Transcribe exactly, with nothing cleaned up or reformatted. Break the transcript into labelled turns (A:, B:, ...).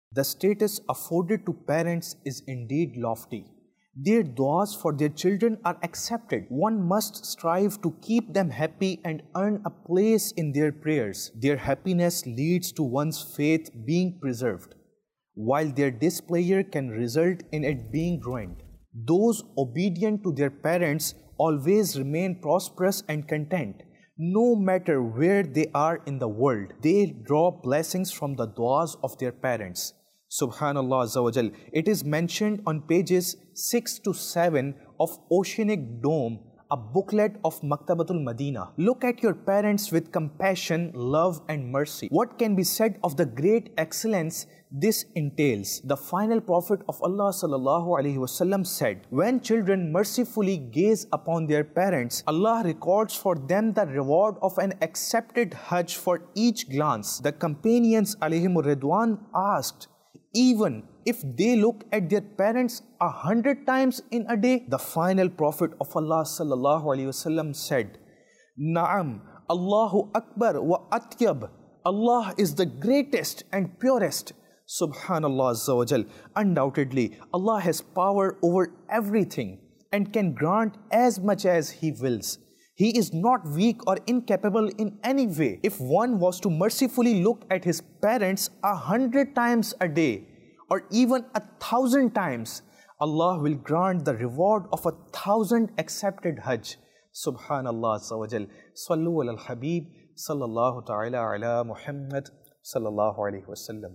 A: The status afforded to parents is indeed lofty. Their du'as for their children are accepted. One must strive to keep them happy and earn a place in their prayers. Their happiness leads to one's faith being preserved, while their displeasure can result in it being ruined. Those obedient to their parents always remain prosperous and content. No matter where they are in the world, they draw blessings from the du'as of their parents. Subhanallah Azza wa Jal. It is mentioned on pages six to seven of Oceanic Dome, a booklet of Maktabatul Madina. Look at your parents with compassion, love and mercy. What can be said of the great excellence this entails? The final Prophet of Allah Sallallahu Alaihi Wasallam said, when children mercifully gaze upon their parents, Allah records for them the reward of an accepted Hajj for each glance. The companions Alayhimur Ridwan asked, even if they look at their parents a hundred times in a day? The final Prophet of Allah Sallallahu Alaihi Wasallam said, Naam, Allahu Akbar wa Atyab. Allah is the greatest and purest. Subhanallah Azza wa Jal. Undoubtedly, Allah has power over everything and can grant as much as He wills. He is not weak or incapable in any way. If one was to mercifully look at his parents a hundred times a day, or even a thousand times, Allah will grant the reward of a thousand accepted Hajj. Subhanallah Azza wa Jal. Sallu ala al-Habib, sallallahu ta'ala ala Muhammad, sallallahu alayhi wa sallam.